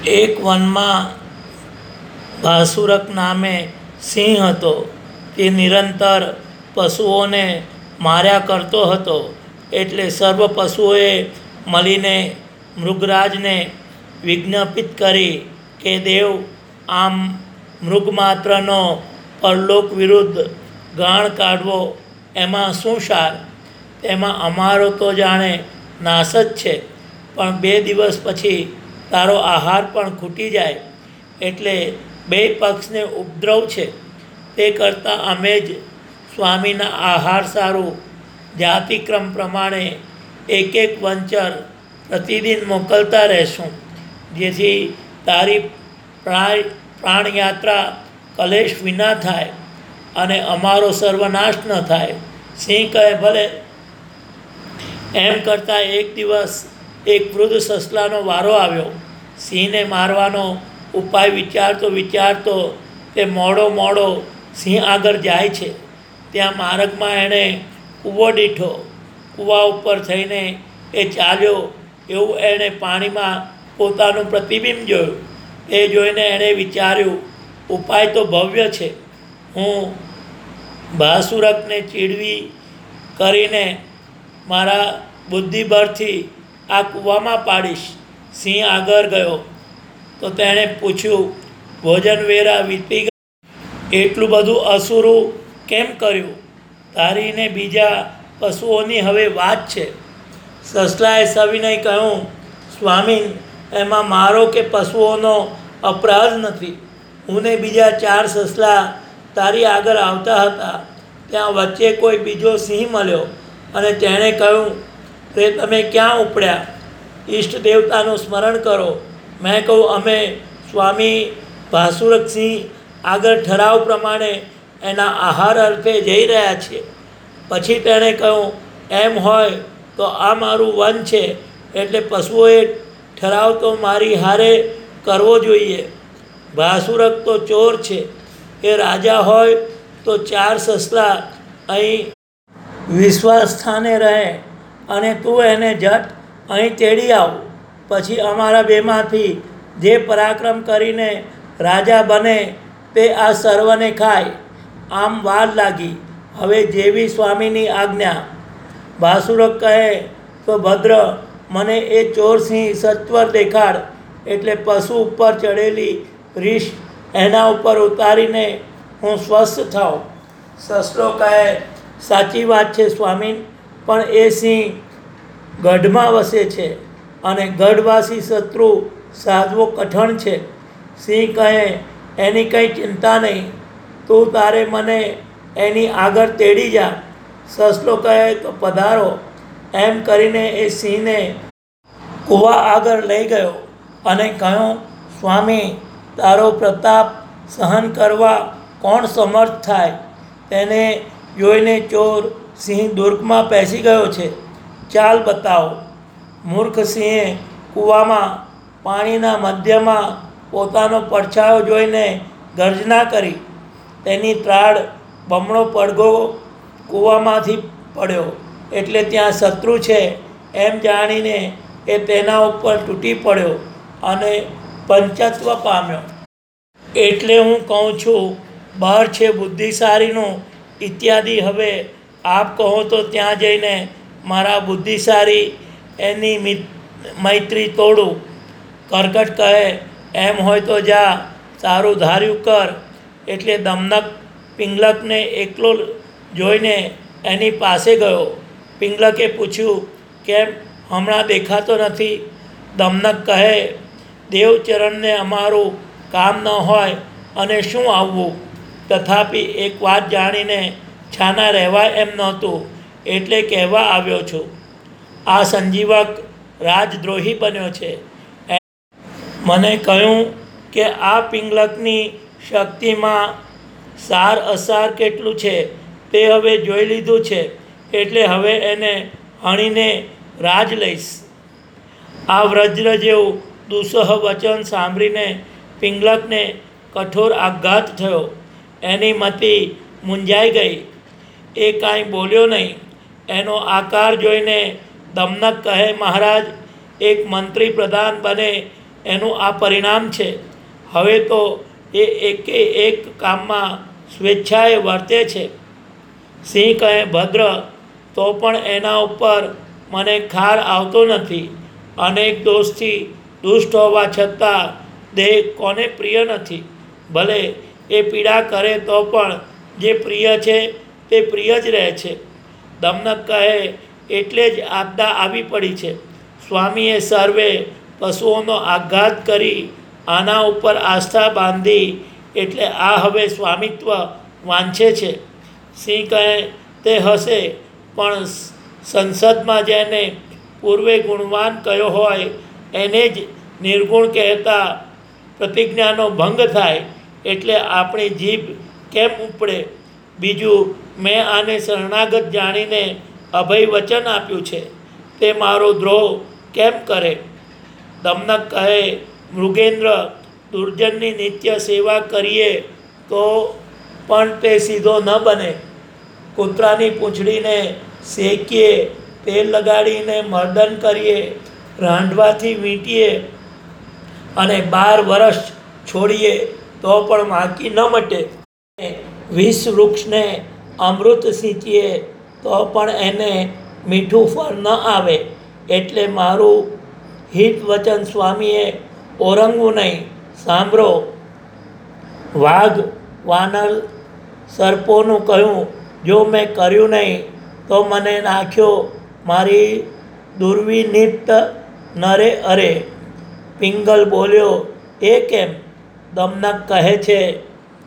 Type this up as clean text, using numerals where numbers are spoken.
એક વનમાં ભાસુરક નામે સિંહ હતો. તે નિરંતર પશુઓને માર્યા કરતો હતો. એટલે સર્વ પશુઓએ મળીને મૃગરાજને વિજ્ઞાપિત કરી કે દેવ, આમ મૃગમાત્રનો પરલોક વિરુદ્ધ ગાણ કાઢવો એમાં શું સાર? તેમાં અમારો તો જાણે નાશ જ છે. પણ 2 દિવસ પછી તારો આહાર પણ ખૂટી જાય. એટલે 2 પક્ષને ઉપદ્રવ છે. તે કરતાં અમે જ સ્વામીના આહાર સારું જાતિક્રમ પ્રમાણે એક વંચર પ્રતિદિન મોકલતા રહેશું, જેથી તારી પ્રાણયાત્રા કલેશ વિના થાય અને અમારો સર્વનાશ ન થાય. સિંહ કહે, ભલે. એમ કરતાં એક દિવસ એક વૃદ્ધ સસલાનો વારો આવ્યો. સિંહને મારવાનો ઉપાય વિચારતો તે મોડો સિંહ આગળ જાય છે. ત્યાં માર્ગમાં એણે કૂવો દીઠો. કૂવા ઉપર થઈને એ ચાલ્યો એવું એણે પાણીમાં પોતાનું પ્રતિબિંબ જોયું. એ જોઈને એણે વિચાર્યું, ઉપાય તો ભવ્ય છે. હું ભાસુરકને ચીડવી કરીને મારા બુદ્ધિબળથી આ કૂવામાં પાડીશ. સિંહ આગળ ગયો તો તેણે પૂછ્યું, ભોજન વેરા વીતી ગઈ, એટલું બધું અસુરું કેમ કર્યું? તારીને બીજા પશુઓની હવે વાત છે. સસલાએ સવિનય કહ્યું, સ્વામી, એમાં મારો કે પશુઓનો અપરાધ નથી. હું ને બીજા 4 સસલા તારી આગળ આવતા હતા. ત્યાં વચ્ચે કોઈ બીજો સિંહ મળ્યો અને તેણે કહ્યું, રે તમે ક્યાં ઉપડ્યા? ઈષ્ટ દેવતાનું સ્મરણ કરો. મેં કહું, અમે સ્વામી ભાસુરક સિંહ આગળ ઠરાવ પ્રમાણે એના આહાર અર્થે જઈ રહ્યા છીએ. પછી તેણે કહ્યું, એમ હોય તો આ મારું વન છે, એટલે પશુઓએ ઠરાવ તો મારી હારે કરવો જોઈએ. ભાસુરક તો ચોર છે. એ રાજા હોય તો 4 સસલા અહીં વિશ્વાસ સ્થાને રહે અને તું એને જટ અહીં તેડી આવ. પછી અમારા બેમાંથી જે પરાક્રમ કરીને રાજા બને તે આ સર્વને ખાય. આમ વાર લાગી. હવે જેવી સ્વામીની આજ્ઞા. ભાસુરક કહે, તો ભદ્ર, મને એ ચોરસિંહ સત્વર દેખાડ. એટલે પશુ ઉપર ચડેલી રીછ એના ઉપર ઉતારીને હું સ્વસ્થ થાઉં. સસલો કહે, સાચી વાત છે સ્વામી, પણ એ સિંહ ગઢમાં વસે છે અને ગઢવાસી શત્રુ સાધવો કઠણ છે. સિંહ કહે, એની કંઈ ચિંતા નહીં. તું તારે મને એની આગળ તેડી જા. સસલો કહે, તો પધારો. એમ કરીને એ સિંહને કૂવા આગળ લઈ ગયો અને કહ્યું, સ્વામી, તારો પ્રતાપ સહન કરવા કોણ સમર્થ થાય? તેને જોઈને ચોર સિંહ દુર્ગમાં પેસી ગયો છે. ચાલ બતાવો. મૂર્ખ સિંહે કૂવામાં પાણીના મધ્યમાં પોતાનો પડછાયો જોઈને ગર્જના કરી. તેની ત્રાડ બમણો પડઘો કૂવામાંથી પડ્યો. એટલે ત્યાં શત્રુ છે એમ જાણીને એ તેના ઉપર તૂટી પડ્યો અને પંચત્વ પામ્યો. એટલે હું કહું છું, બળ છે બુદ્ધિશાળીનું ઇત્યાદિ. હવે આપ કહો તો ત્યાં જઈને મારા બુદ્ધિશાળી એની મૈત્રી તોડું. કર્કટ કહે, એમ હોય તો જા, તારું ધાર્યું કર. એટલે દમનક પિંગલકને એકલો જોઈને એની પાસે ગયો. પિંગલકે પૂછ્યું, કેમ હમણાં દેખાતો નથી? દમનક કહે, દેવચરણને અમારું કામ ન હોય અને શું આવવું? તથાપિ એક વાત જાણીને છાના રહેવાય એમ નહોતું, એટલે કહેવા આવ્યો છું. આ સંજીવક રાજદ્રોહી બન્યો છે. મને કહ્યું કે આ પિંગલકની શક્તિમાં સાર અસાર કેટલું છે તે હવે જોઈ લીધું છે. એટલે હવે એને હણીને રાજ લઈશ. આ વજ્ર જેવું દુઃસહ વચન સાંભળીને પિંગલકને કઠોર આઘાત થયો. એની મતિ મૂંઝાઈ ગઈ. એ કાંઈ બોલ્યો નહીં. એનો આકાર જોઈને દમનક કહે, મહારાજ, એક મંત્રી પ્રધાન બને એનું આ પરિણામ છે. હવે તો એ એકે એક કામમાં સ્વેચ્છાએ વર્તે છે. સિંહ કહે, ભદ્ર, તો પણ એના ઉપર મને ખાર આવતો નથી. અનેક દોષથી દુષ્ટ હોવા છતાં દેહ કોને પ્રિય નથી? ભલે એ પીડા કરે તો પણ જે પ્રિય છે તે પ્રિય જ રહે છે. દમનક કહે, એટલે જ આપદા આવી પડી છે. સ્વામીએ સર્વે પશુઓનો આઘાત કરી આના ઉપર આસ્થા બાંધી, એટલે આ હવે સ્વામિત્વ વાંછે છે. સિંહ કહે, તે હશે, પણ સંસદમાં જેને પૂર્વે ગુણવાન કહ્યો હોય એને જ નિર્ગુણ કહેતા પ્રતિજ્ઞાનો ભંગ થાય, એટલે આપણી જીભ કેમ ઉપડે? બીજું, મેં આને શરણાગત જાણીને અભય વચન આપ્યું છે, તે મારો દ્રોહ કેમ કરે? દમનક કહે, મૃગેન્દ્ર, દુર્જનની નિત્ય સેવા કરીએ તો પણ તે સીધો ન બને. કૂતરાની પૂંછડીને શેકીએ, તેલ લગાડીને મર્દન કરીએ, રાંધવાથી વીંટીએ અને 12 વર્ષ છોડીએ તો પણ વાંકી ન મટે. વિષ વૃક્ષને અમૃત સિંચીએ તો પણ એને મીઠું ફળ ન આવે. એટલે મારું હિત વચન સ્વામીએ ઓરંગવું નહીં. સાંભળો. વાઘ, વાનર, સર્પોનું કહ્યું, જો મેં કર્યું નહીં તો મને નાખ્યો મારી દુર્વિનિત નરે અરે. પિંગલ બોલ્યો, એ કેમ? દમનક કહે છે,